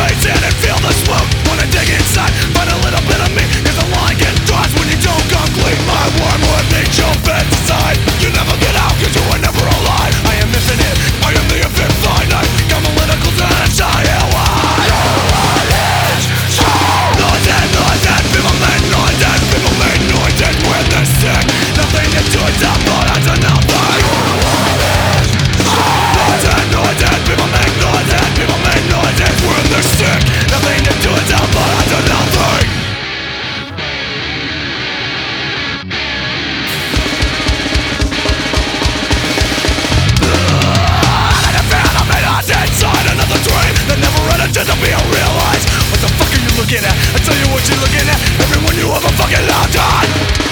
in and feel the smoke. Wanna dig inside, find a little bit of me. If the line gets crossed when you don't come clean, my wormwood needs your fantasize. You never get out cause you were never alive. I am infinite, I am the infinite finite. Got political sense, I am wide. Noises, people made noises. People made noises when they're sick. Nothing to do with them, but I do nothing. Noises, people make noises. People make noises when they're sick. Nothing to do with them, but I do nothing. Inside another dream that never had a chance to be realized. What the fuck are you looking at? I tell you what you're looking at. Everyone you ever fucking loved on.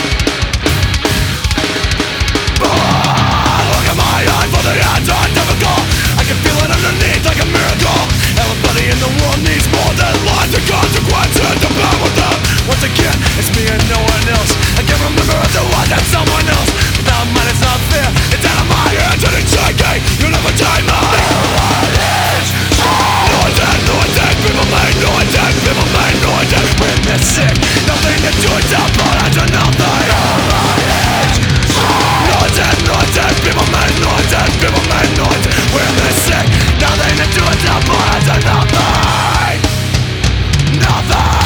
Look at my eyes for the odds are difficult. I can feel it underneath like a miracle. Everybody in the world needs more than lives and consequences to bear with them. Once again, it's me and no one else. I can't remember if there was that someone else. Without mine it's not fair. It's out of my hands and it's shaking. You never take mine. People make noises, people make noises when they're sick. Nothing to do with them, but I do nothing. Noises, people make noises, people make noises when they're sick. Nothing to do with them, but I do nothing. Nothing.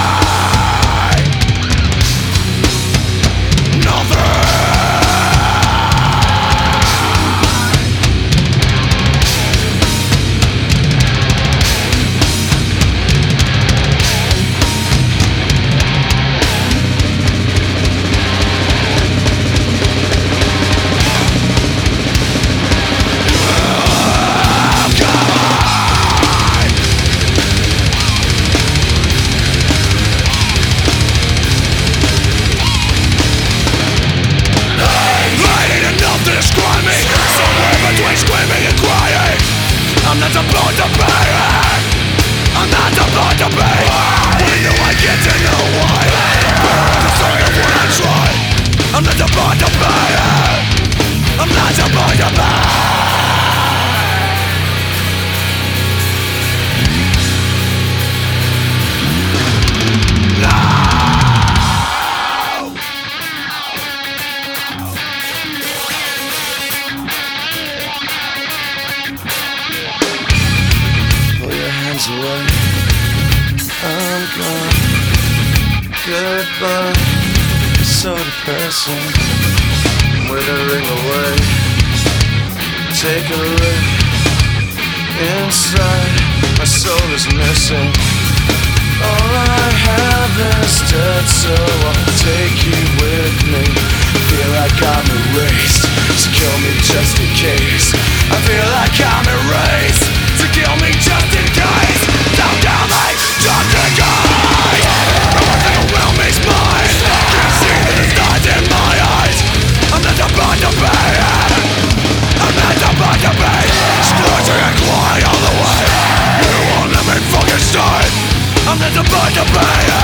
I'm not supposed to be it. I'm not supposed to be it. When do I get to know why? The song of what I try. I'm not supposed to be it. I'm not supposed to be No. Away. I'm gone. Goodbye. It's so depressing. Withering away. Take a look inside. My soul is missing. All I have is dead, so I'll take you with me. I feel like I'm erased, so kill me just in case. I feel like I'm erased, so kill me just in case. Don't kill me just in case. Everything around me's mine. Can't see the stars in my eyes. I'm not supposed to be it. I'm not supposed to be scorching and crying all the way. You won't let me fucking stay. I'm not supposed to be